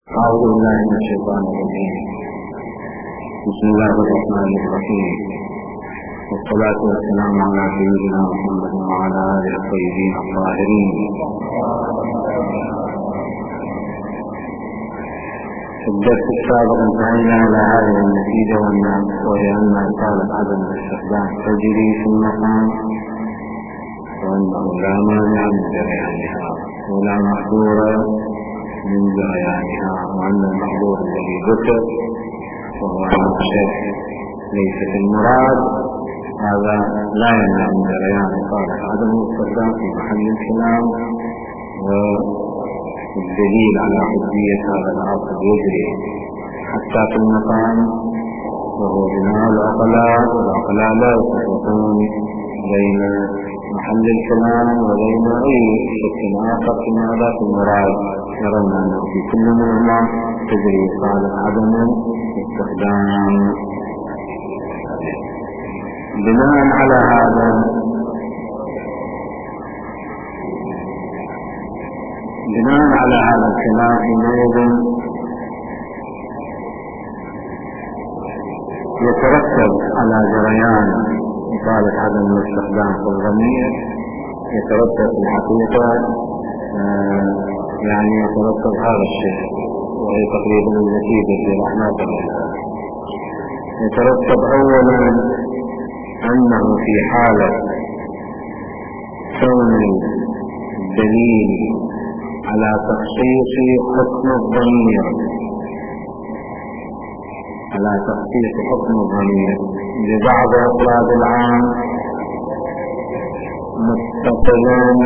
أعوذ بالله من الشيطان الرجيم. بسم الله الرحمن الرحيم، والصلاة والسلام على سيدنا محمد وعلى آله الطيبين الطاهرين. في الدرس السابق انتهينا إلى هذه النتيجة وهي أن إطالة عدم الاستخدام تجري في المكان، وأنه لا مانع من جريانها ولا محظور من جريانها، وأن المحظور الذي ذكر وهو أن الشيء ليس في المراد هذا لا يمنع من جريان إطالة عدم الاستخدام في محل الكلام. والدليل على حجية هذا الأصل يجري حتى في المكان، وهو بناء العقلاء، والعقلاء لا يفرقون بين محل الكلام وبين أي شيء آخر فيما لا في المراد، يرون أنه في كل منهما تجري إطالة عدم الاستخدام. بناء على هذا الكلام حينئذ يترتب على جريان إطالة عدم الاستخدام في الضمير، يترتب في الحقيقة يترتب هذا الشيء، وهي تقريبا النتيجة في رحمة الله. يترتب أولا أنه في حالة كون الدليل على تخصيص حكم الضمير ببعض أفراد العام متصلون،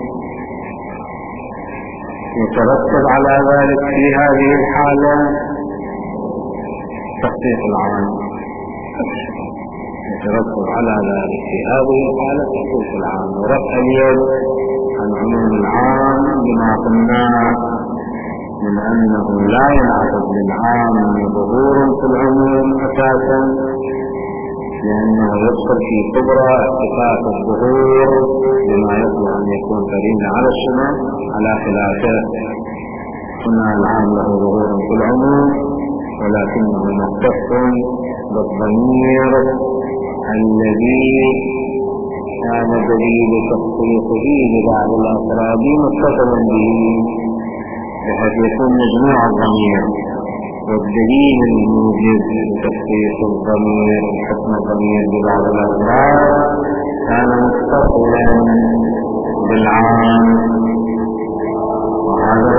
يترتب على ذلك في هذه الحالة تخصيص العام، ورفع اليد عن عموم العام بما قلناه من أنه لا ينعقد للعام ظهور في العموم أساسا، لأنه يدخل في كبرى اتفاق الظهور بما يطلع أن يكون قرينا على الشمال، على خلافه هنا العام له ظهور في العموم، ولكنه مختص بالضمير الذي كان دليل تخصيصه لبعض الأفراد متصلا به، بحيث يكون مجموع الضمير والدليل الموجب لتخصيص الضمير حكم الضمير ببعض الأفراد كان متصلا بالعام، وهذا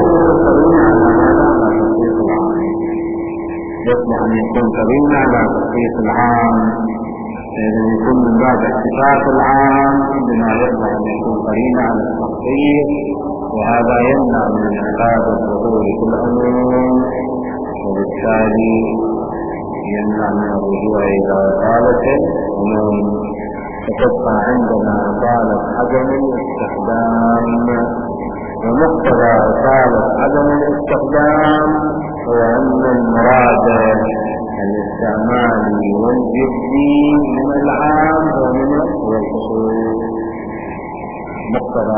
يصلح أن يكون قرينا على تخصيص العام، إذا يكون من باب اتفاق العام بما يصلح أن يكون قرينا على التخصيص، وهذا يمنع من انعقاد الظهور في العموم، وبالتالي يمنع من الرجوع إلى إطالة العموم، فتبقى عندنا إطالة عدم الاستخدام. ومقتضى إطالة عدم الاستخدام هو أن المراد الاستعمالي والجدي من العام ومن الخصوص. مقتضى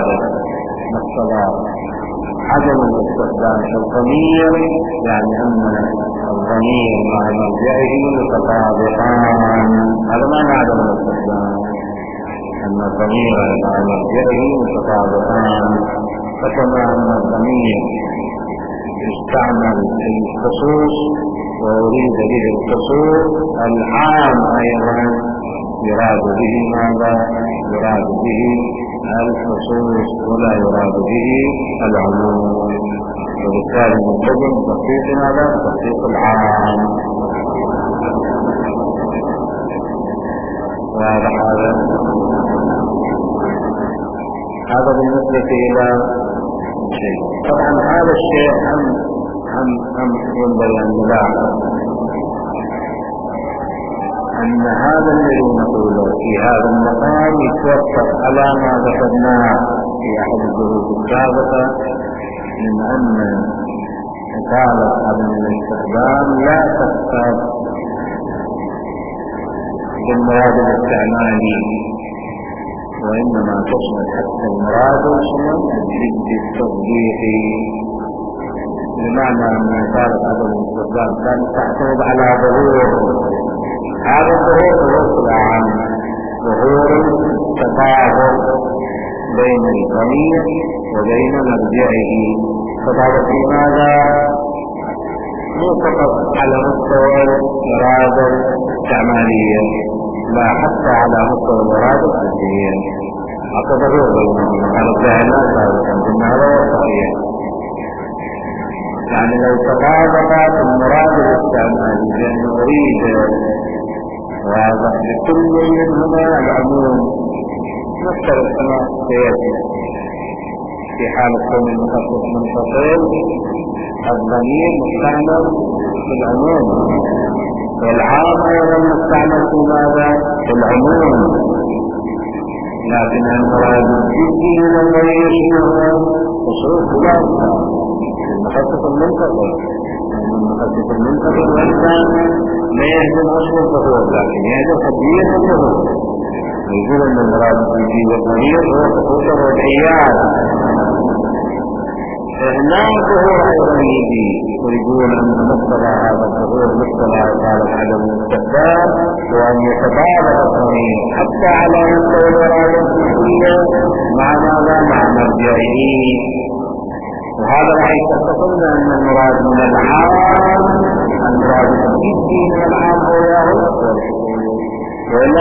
عدم الاستخدام في الضمير يعني أن الضمير مع مرجعه متطابقان، هذا معنى عدم الاستخدام، أن الضمير مع مرجعه متطابقان. فكما أن الضمير يستعمل في الخصوص وأريد به الخصوص، العام أيضا يراد به ماذا؟ يراد به الخصوص ولا يراد به العموم، وبالتالي نلتزم بتخصيص ماذا؟ تخصيص العام. هذا بالنسبة إلى شيء. طبعا هذا الشيء هم ينبغي أن نلاحظ أن هذا الذي نقوله في هذا المقام يتوقف على ما ذكرناه في أحد الدروس السابقة من أن إطالة عدم الاستخدام لا تختص بالمراد الاستعمالي، وإنما تشمل حتى المراد الجد التطبيقي، بمعنى أن إثارة عدم الاستخدام كانت تعتمد على ظهور. هذا الظهور هو العام، ظهور تفاعل بين الضمير وبين مرجعه. فهذا في ماذا؟ مو فقط على مستوى الإرادة الاستعمالية، لا حتى على مستوى الإرادة الفكرية. أعتبره بينهما على الجاهلات هذا صحيح. يعني لو تطابقت المراد الاستعمالي بأن نريد واضح لكل منهما العموم نفترض كما سيأتي في حالة كون المخصص منفصل الضمير مستعمل في العموم، والعام أيضا مستعمل في ماذا؟ في العموم. لكن المراد الجدي من الضمير هو تصرف ذلك المخصص المنفصل. المخصص المنفصل والإنسان لا يهدم أصل الظهور، لكن يهدم حديث الظهور. يقول أن المراد الجدي والضمير هو خصوص الرجعيات. هناك ظهور أيضا يجي ويقول أن مقتضى هذا الظهور مقتضى إزالة عدم الاستخدام، وأن يتبادل الضمير حتى على مستوى الإرادة الفكرية مع ماذا؟ مع مرجعه. وهذا راح يتفقنا أن المراد من العام، المراد الجدي من العام هو وإلا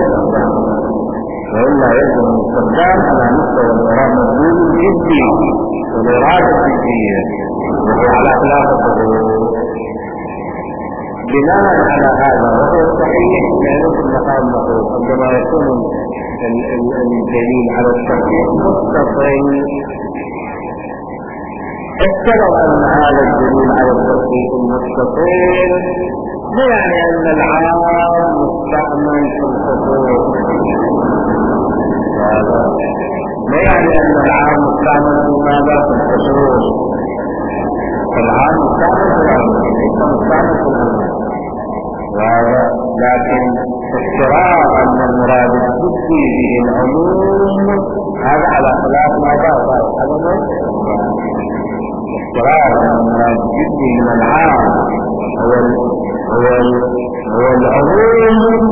يلزم الاستخدام على مستوى الإرادة الجدي والإرادة الجدية، وهو على خلاف الظهور. بناء على هذا وهو الصحيح يعني في المقام المطلوب عندما يكون الدليل على التحقيق متصل. افترض أن هذا الدليل على التحقيق المتصل لا يعني أن العام مستعمل في الخصوص، لا يعني أن العام مستعمل في ماذا؟ في الخصوص. العام مستعمل في العموم، ليس مستعمل في العموم. وهذا لكن افتراض أن المراد الجدي به العموم هذا على خلاف ماذا؟ افتراض أن المراد الجدي من العام هو العموم.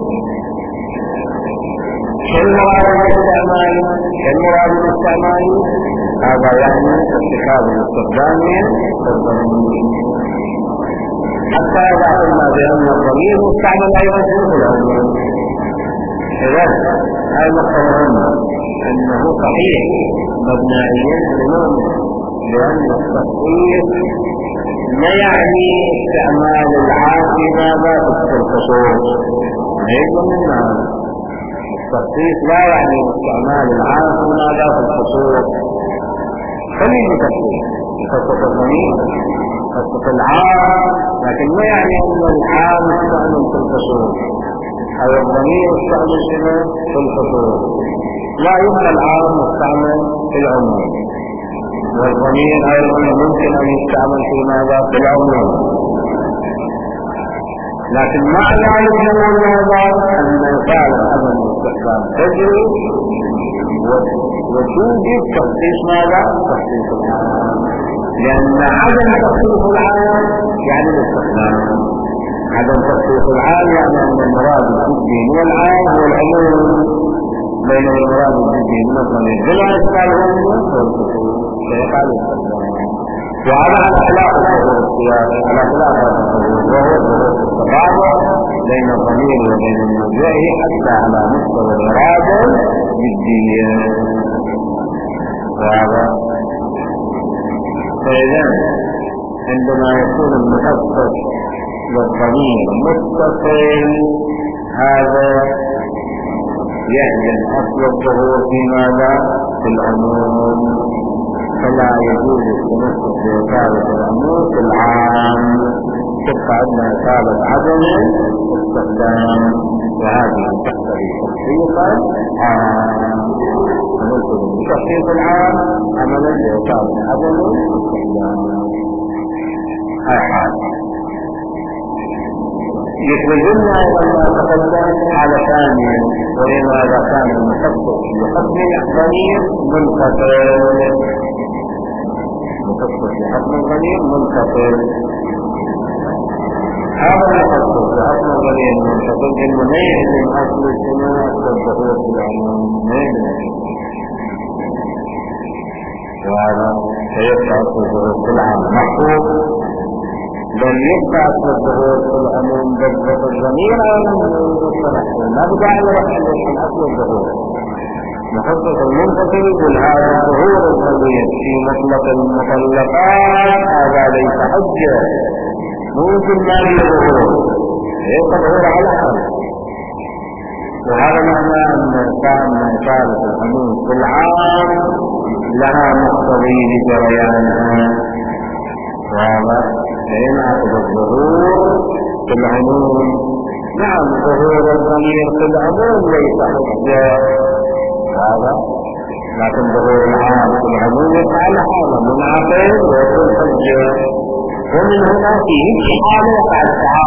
كالمراد الاستعمالي هذا يعني اتخاذ الاستخدام والضمير، حتى إذا قلنا بأن الضمير مستعمل أيضا في العموم. إذا هذه نقطة مهمة، أنه صحيح مبنائيا لأن التخصيص لا يعني استعمال العام في ماذا؟ في الخصوص. أيضا منها التخصيص لا يعني استعمال العام في ماذا؟ في الخصوص. خليه تخصيص خصوص الضمير خصوص العام، لكن لا يعني أن العام يستعمل في الخصوص أو الضمير يستعمل في الخصوص. لا يبقى العام مستعمل في العموم، والضمير أيضا ممكن أن يستعمل في ماذا؟ في العموم. لكن مع ذلك نقول ماذا؟ أن إزالة عدم الاستخدام تجري وتوجد تخصيص ماذا؟ تخصيص العام، لأن عدم تخصيص العام يعني الاستخدام. عدم تخصيص العام يعني أن المراد الجدي من العام هو العموم، بينما المراد الجدي من الضمير بلا إشكال هو الخصوص فيقال الاستخدام. وعلى خلاف الظهور السياسي، على خلاف الظهور وهو التبادل بين الضمير وبين المرجع حتى على مستوى الإرادة الجدية. وهذا فإذا عندما يكون المخصص والضمير متصل هذا يهدم أصل الظهور في ماذا؟ في العموم، فلا يجوز التمسك بإثارة العموم في العام، تبقى عندنا إثارة عدم الاستخدام، وهذه تقتضي تخصيصا عام. ونلزم بتخصيص العام عملا بإثارة عدم الاستخدام. هاي حال يخرجنا أيضا ما تقدم حالة ثانية، وهي ماذا؟ كان المخصص بحكم الضمير منفصل. المخصص بحكم الضمير منفصل. هذا المخصص بحكم الضمير منفصل إنه ما يهدم أصل السماء والظهور في العموم ما يهدم، وهذا سيبقى أصل الظهور في العام محفوظ، بل يبقى أصل الظهور في العموم بالضبط الضمير ما بدأ على رحل أصل الظهور مخصص المنفصل. والهذا ظهور الضمير في مطلق المطلقات هذا ليس حجة، ممكن ما ظهور يبقى ظهور على حال. وهذا معنى أن إشارة العموم في العام لها مقتضي لجريانها، وهذا ينعقد الظهور في العموم. نعم ظهور الضمير في العموم ليس حجة هذا، لكن ظهور العام في العموم يفعل هذا منعقد ويكون حجة. ومن هنا فيه حالة يقع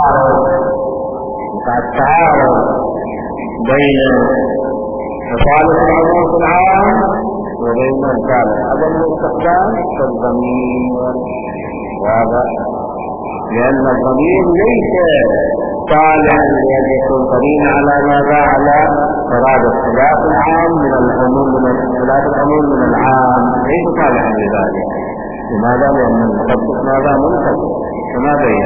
التعارض بين مصالح العموم في العام وبين مصالح عدم الاستخدام في الضمير. وهذا لأن الضمير ليس صالحا لأن يكون قرينا على ماذا؟ على فراد اختلاف العام من العموم من اختلاف العموم من العام، ليس صالحا لذلك. لماذا؟ لأن المخصص ماذا؟ منفصل كما بين.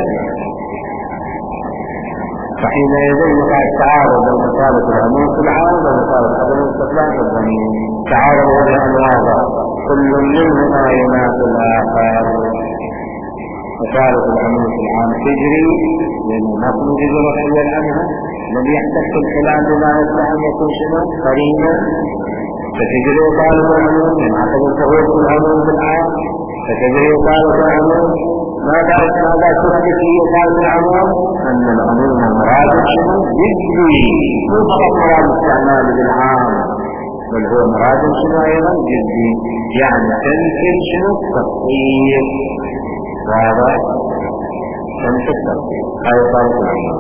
فحينئذ يقع التعارض بين مصالح العموم في العام ومصالح عدم الاستخدام في الضمير. تعارض وجها واضح كل منهما ينافي الآخر. مصالح العموم في العام تجري لأنه نحن نجري رحيا عنها، الذي يحتج الكلام بما يصلح أن يكون شنو؟ قرينا. فتجري مصالح العموم ينعقد الظهور في العموم في العام، فتجري مصالح العموم. ماذا شرط في مصالح العموم؟ أن العموم مراد شنو؟ جدي، مو فقط مراد استعمال بالعام، بل هو مراد شنو أيضا؟ جدي، يعني تنفي شنو؟ التفصيل. وهذا تنفي التفصيل هذا صارت العموم.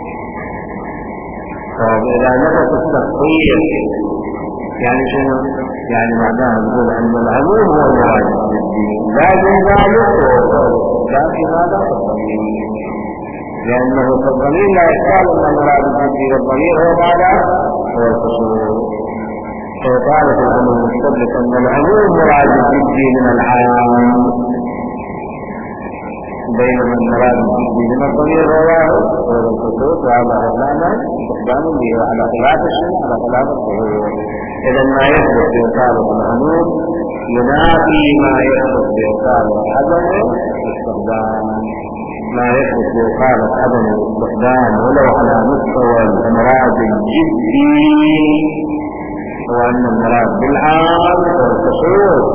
فإذا نفت التفصيل يعني شنو؟ يعني معناه نقول أن العموم هو المراد الجدي، لكن ذلك لكن هذا الضمير، لأنه في الضمير لا يقال أن المراد الجدي والضمير هو ماذا؟ هو الخصوص. فقالت العموم السبب أن العموم مراد الجدي من العام، بينما المراد الجدي من الضمير هو الخصوص. وهذا هو معنى استخدام به على خلاف الشيء على خلاف الظهور. إذا ما يثبت بإقالة العموم ينافي ما يثبت بإقالة عدم الاستخدام. ما يثبت بإقالة عدم الاستخدام ولو على مستوى المراد الجدي هو أن المراد بالعام هو الخصوص.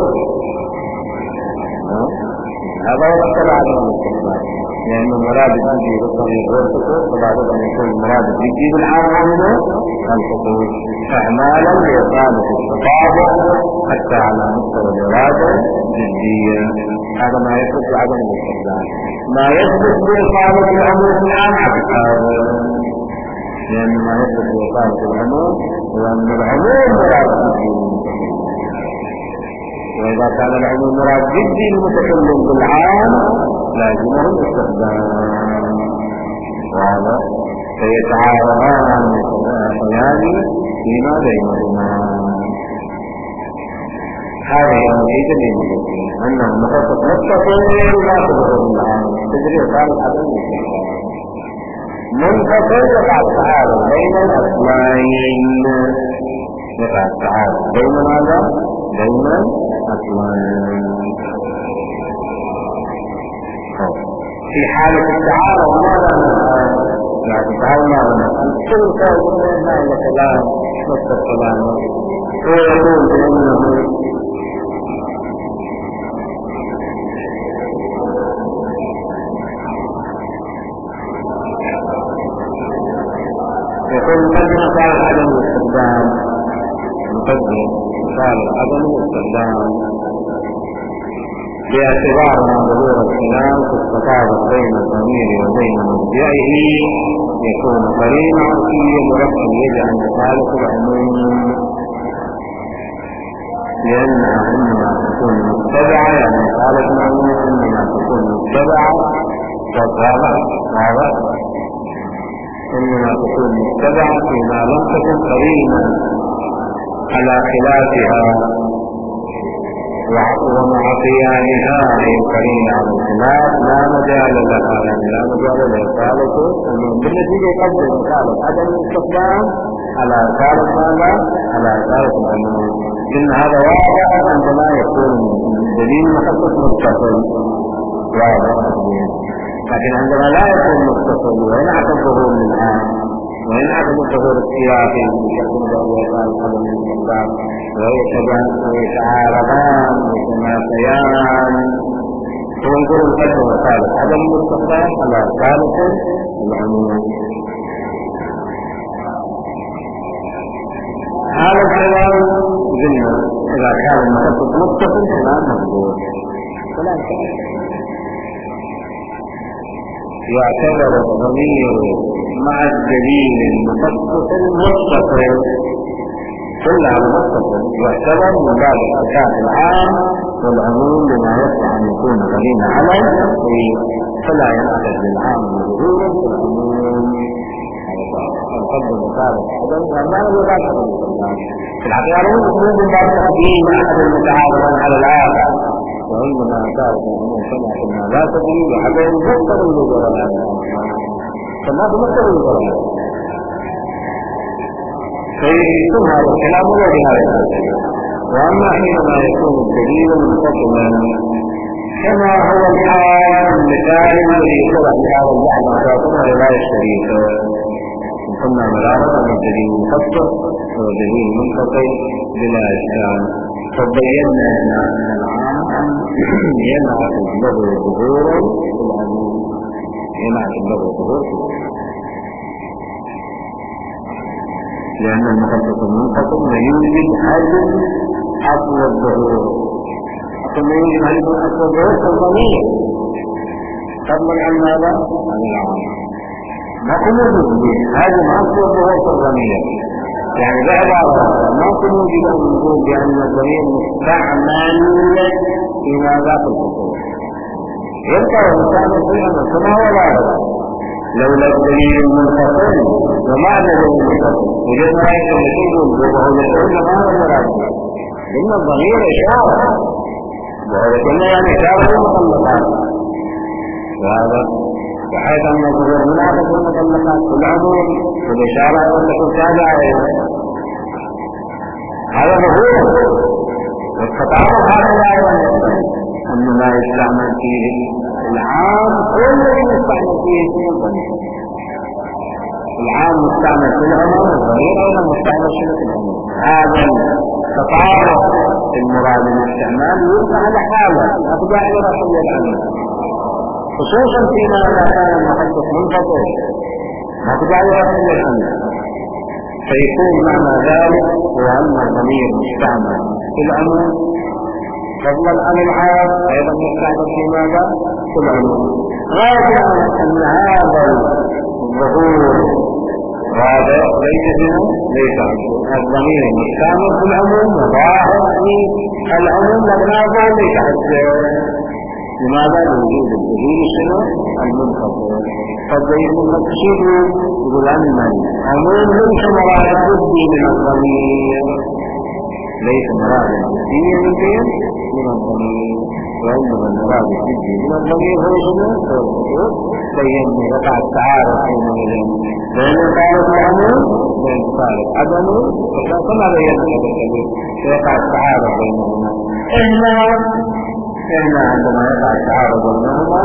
هذا هو اختلاف عدم الاستخدام، لأن المراد الجدي بالضمير هو الخصوص، فلا بد أن يكون المراد الجدي بالعام منه الخصوص إعمالا لإقامة التطابق حتى على مستوى الإرادة الجدية. هذا ما يثبت بعدم الاستخدام. ما يثبت بإقامة العموم العام هذا، لأن ما يثبت بإقامة العموم هو أن العموم مراد جدي، وإذا كان العموم مراد جدي المتكلم بالعام لازمه الاستخدام. وهذا فيتعارضان فيما بينهما. هذه النتيجة للمسلمين أنه مخصص متصل لا تظهر العام تجري قال عدم منفصل. يقع التعارض بين الأصلين، يقع التعارض بين ماذا؟ بين الأصلين. في حالة التعارض ماذا نفعل؟ يعني تعالى كل قول منها إلى كلام نصف الكلام ويقول بأنه يقول مقدم قال عدم الاستخدام، مقدم قال عدم الاستخدام باعتبار ما ظهور الكلام في التطابق بين الضمير وبين مرجعه يكون قرينا عرفيا مركب يجعل مخالف العموم. لأنها إنما تكون متبعة، يعني قالت معلومة إنما تكون متبعة وطابعة إنما تكون متبعة فيما لم تكن قرينة على خلافها ومع قيامها أي قرينة على الخلاف لا مجال لها، يعني لا مجال لإقالته، بالنتيجة يقدم إقالة عدم الاستخدام على إقالة ماذا؟ على إقالة العموم. إن هذا واضح عندما يكون دليل مخصص متصل واضح، لكن عندما لا يكون متصل وينعكس الظهور للعام وينعكس الظهور السياسي بشكل ضروري قبل الاستخدام ويتعارضان ويتماثيان، وينظر الفتح والثالث عدم الاستخدام على ثالث العموم. هذا الكلام قلنا إذا كان المخصص متصل كلام مقبول، ولكن يعتبر الضمير مع الدليل المخصص المتصل كلها متصل، يعتبر من باب الصفات العام والعموم بما يصلح أن يكون قرينا عليه، فلا ينعكس للعام بظهور العموم. القدر ثابت هذا ما هو ذاك في الحقيقة يكون من باب تقديم أحد المتعارضين على الآخر، وعندما ثابت العموم فلا لا تدري وحتى يمثل الوجود الآن فما تمثل الوجود فيكون هذا الكلام وجه هذا. وأما حينما يكون الدليل منفصلا كما هو الحال المثال الذي يشرح بهذا البحث أساسا رواية الشريفة، ثم مرارة من الدليل المخصص ودليل منفصل بلا إشكال. فبينا أن العام ينعكس له ظهور العموم، ينعكس له ظهور لأن المخصص المنفصل لا يوجد حاجة أصل الظهور، ثم يوجد حاجة أصل الظهور في الضمير فضلا عن ماذا؟ عن العام. ما كنا نوجد هذا أصل الظهور في الضمير، يعني بعبارة ما كنا نوجد أن نقول بأن الضمير مستعمل في ماذا؟ في الظهور. يبقى المستعمل في الأمر كما هو ظاهر لولا الدليل المنفصل ومعنى الدليل المنفصل وجدنا أيضا يقول وهو يقول ما هو المراد إن الضمير إشارة، وهذا كنا يعني إشارة للمطلقات، وهذا بحيث أن الظهور منعكس المطلقات والعموم والإشارة أن تكون تابعة هذا ظهور. والتطابق هذا أيضا أن ما يستعمل فيه العام كل يستعمل فيه اسم الضمير، العام مستعمل في العموم والضمير أيضا مستعمل في العموم. هذا التطابق المراد بالاستعمال يوقع على حاله أتباع رسول العموم، خصوصا فيما إذا كان المخصص منفصل أتباع رسول العموم، فيكون معنى ذلك هو أن الضمير مستعمل في العموم فضلا عن العام أيضا مستعمل في ماذا؟ في العموم. غاية أن هذا الظهور هذا ليس هنا ليس الضمير مستعمل في العموم وظاهر في العموم لكن هذا ليس حتى لماذا؟ لوجود الدليل شنو؟ المنفصل. فالدليل المقصود يقول أن العموم ليس مراد الدين من الضمير، ليس مراد الدين من الضمير، وإنما المراد الدين من الضمير هو شنو؟ بين وقع التعارض حينئذ بين إقالة العموم وبين إقالة عدمه، كما بينا هذا الكلام وقع التعارض بينهما. إحنا عندما يقع التعارض بينهما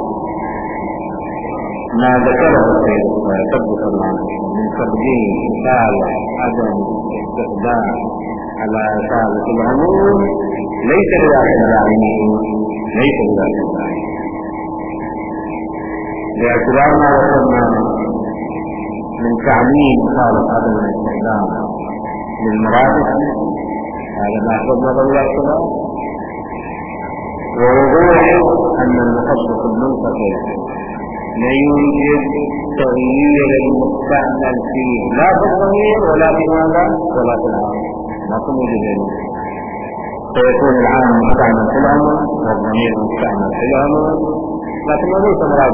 ما ذكره السيد ثبت الله من تقديم إقالة عدم استخدام على إقالة العموم ليس بذلك العلمين، ليس بذلك العلمين باعتبار ما وصلنا من تعميم إقالة عدم الاستخدام للمرادف، هذا ما أخذنا بالله، ووضوح أن المخصص المنفصل لا يوجد تغيير المستعمل فيه لا في الضمير ولا في ماذا ولا في العام، ما كن وجد فيكون العام مستعمل في الأمر والضمير مستعمل في الأمر، لكن ليس مراد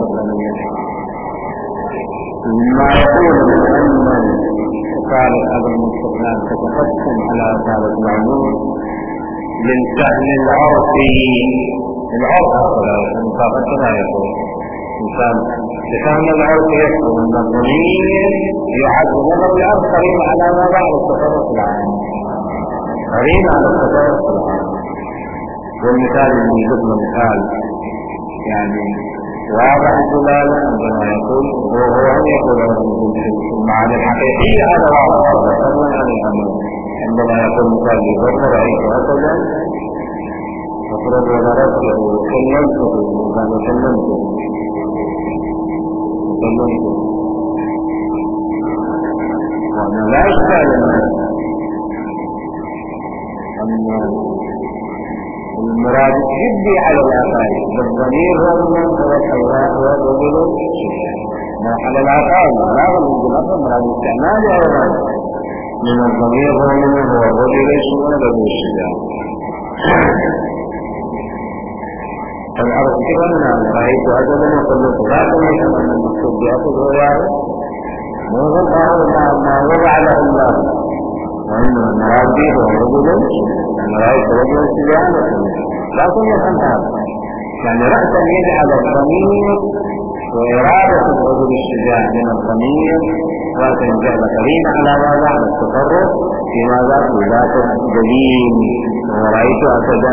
ما يقول من أن أصالة هذا الاستثناء تتقسم على أصالة العموم للفهم العرفي. العرف هذا المطابقة لا يقول إنسان لفهم العرف يفهم أن الضمير يعد نظر العرف قريب على ما بعد التصرف العام، قريب على التصرف العام. والمثال اللي يجب مثال يعني واضح الدلالة عندما يقول وهو أن يقول المعنى الحقيقية هذا واضح فضلا عن الأمر. عندما يقول مثال يقول رأيت أسدا أفرد وضربته وكلمته وكان كلمته وأنا لا أشكال أن المراد جدي على الأقل بالضمير رغم هو الحيوان والرجل ما على الأقل لا رغم مراد استعمال أيضا من الضمير رغم هو الرجل والرجل الشجاع. فالعرض كده أنا رأيت أجلا وقلت لا تريد أن المقصود بأخذ وياه موضع ما وضع له الله، وإنما المراد به هو الرجل رأيت رجلا سجانا لكن يفهم هذا يعني رأسا يجعل الضمير وإرادة الرجل الشجاع من الضمير رأسا يجعل قريبا على ماذا على التصرف في ماذا في ذات الدليل. ورأيت أسدا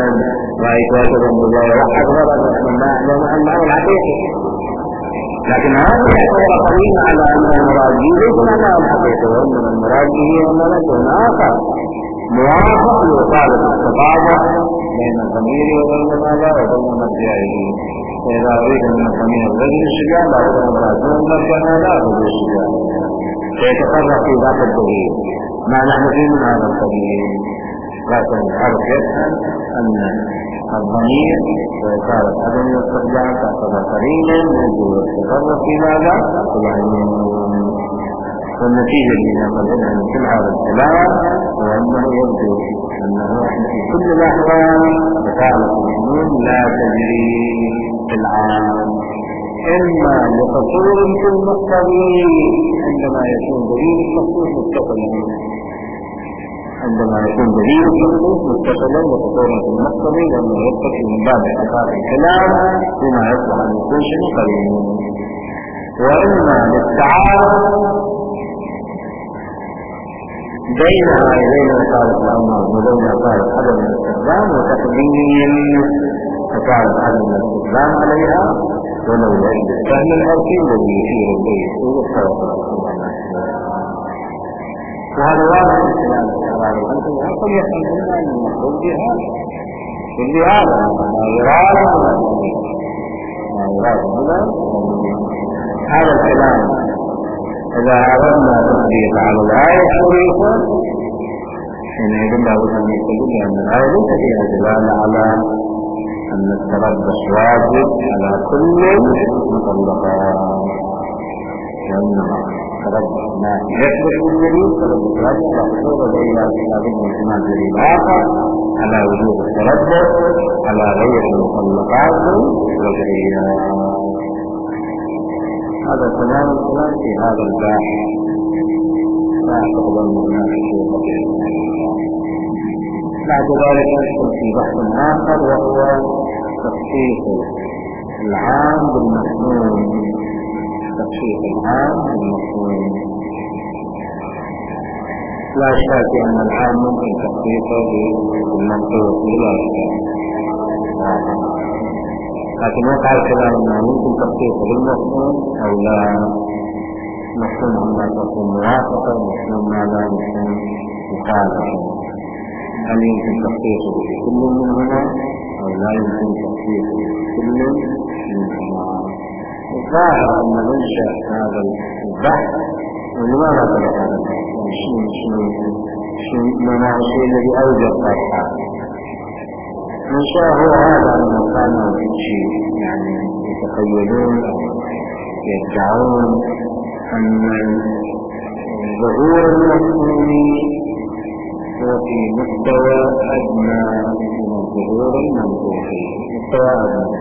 أكبر من المعنى الحقيقي، لكن هذا يعتبر قريبا على أن المراد به ليس المعنى الحقيقي، وإنما المراد به أننا شيء آخر موافق لإصالة التطابق بين الضمير وبين ماذا وبين مرجعه. فإذا أريد من الضمير الرجل الشجاع لا بد من مرجع ماذا الرجل الشجاع فيتفرق في ذات الدليل ما نحن فيه من هذا القبيل. لكن العرف يفهم أن الضمير وإصالة عدم الاستخدام تعتبر قريبا يجب التصرف في ماذا في العلوم. والنتيجة اللي نقلها من هذا الكلام هو أنه يبدو أنه في كل الأحوال فعالة العموم لا تجري في العام، إما لقصور في المقتضي عندما يكون دليل التخصيص متصلا، عندما يكون دليل التخصيص متصلا لقصور في المقتضي لأنه يتقي من باب اعتقاد الكلام بما يصلح أن يكون شيء قريب، وإما للتعارض بينها وبين إصالة الأمر وبين إصالة عدم الاستخدام وتقديم إصالة عدم الاستخدام عليها ولو يجب فهم العرفي الذي يشير إليه والتوقف. وهذا واضح من خلال الحرارة الأنتم يقول يفهمون أن المقصود بها هذا ما يراد هنا هذا الكلام. إذا أردنا تطبيق على الآية الشريفة حينئذ لابد أن يقول بأن الآية ليس فيها دلالة على أن التربص واجب على كل المطلقات، لأنها تربص ما يثبت بالدليل تربص واجب محصورة إلى كتاب من دليل آخر على وجود التربص على غير المطلقات والغيرات. هذا تمام الكلام في هذا الباب لا أعتقد أن هناك شيء بقي. بعد ذلك ندخل في بحث آخر وهو تخصيص العام بالمفهوم. تخصيص العام بالمفهوم لا شك أن العام ممكن تخصيصه بالمنطوق بلا شك، لكن وقع الكلام أنه ممكن تخصيصه بالمفهوم أو لا. مفهوم ما تكون موافقة مفهوم ما لا مفهوم مخالفة. هل يمكن تخصيصه بكل منهما أو لا يمكن تخصيصه بكل منهما؟ الظاهر أن منشأ هذا البحث ولماذا طرح هذا البحث؟ ما هو الشيء الذي أوجب طرحه؟ منشأ هو هذا أنه كانوا في شيء يعني يتخيلون أو يدعون أن ظهور المفهوم هو في مستوى أدنى من الظهور المنطوقي، مستوى أدنى.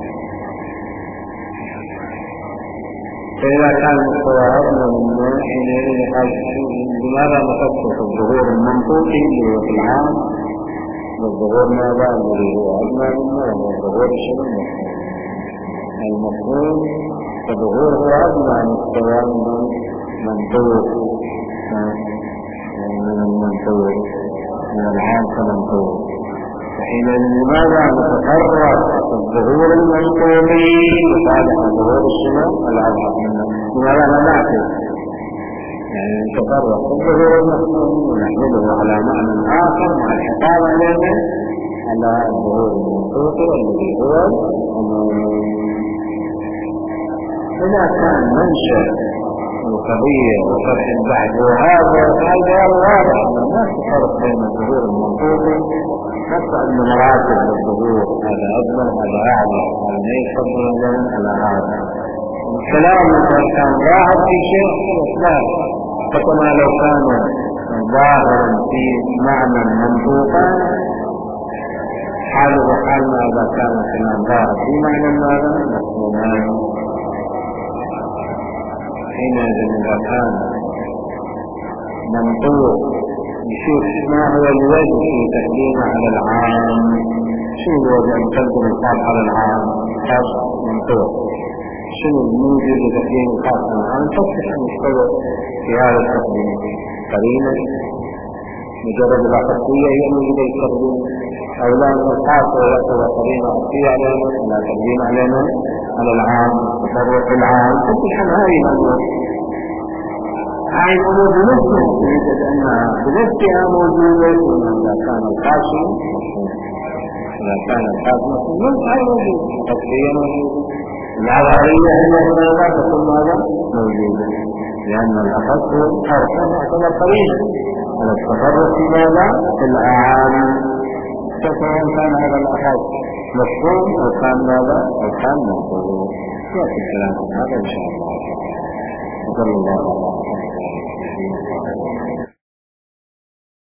فإذا كان مستوى أدنى منه حينئذ يقال لماذا نخصص الظهور المنطوقي اللي هو في العام والظهور ماذا الذي هو أدنى منه وهو الظهور الشبه المفهوم. فالظهور هو أدنى مستوى منطوق من المنطوق من العام كمنطوق. فحينئذ لماذا نتفرق الظهور المنطوقي وصالح الظهور الشبه الأضعف منه؟ لماذا لا نعكس يعني نتفرق الظهور المنطوقي ونحمله على معنى آخر مع الحفاظ عليه على الظهور المنطوقي الذي هو إذا كان منشأ القضية وفتح البحث وهذا فهذا واضح أنه ما في فرق بين الظهور المنطوقي حتى أن مراتب الظهور هذا أدنى هذا أعلى هذا ما يفضل على هذا. الكلام إذا كان ظاهر في شيء خلاص، فكما لو كان ظاهرا في معنى منطوقا حاله وحالنا إذا كان الكلام ظاهر في معنى ماذا مفهومان. حينئذ إذا كان منطوق يشوف ما هو الوجه في تقديمه على العام، شو الوجه أن تقدم الخاص على العام خاص منطوق، شنو الموجب لتقديم الخاص على العام؟ فتح المستوى في هذا التقديم قرينة مجرد الأخصية هي موجودة التقديم أو لا الخاص ويأخذ قرينة أخصية علينا لا تقديم علينا على العام تصرف العام. فتح هذه الأمور هاي الأمور بنفسها تجد أنها بنفسها موجودة. إذا كان القاسم مفهوم هاي موجودة تقدير موجودة. العبارية هي ماذا تكون ماذا موجودة لأن الأخص أرسل أعتبر قريبا على التصرف في ماذا في العام. سواء كان هذا الأخص مفهوم أو كان ماذا أو كان مفهوم. يأتي الكلام هذا إن شاء الله. صلى الله عليه وسلم.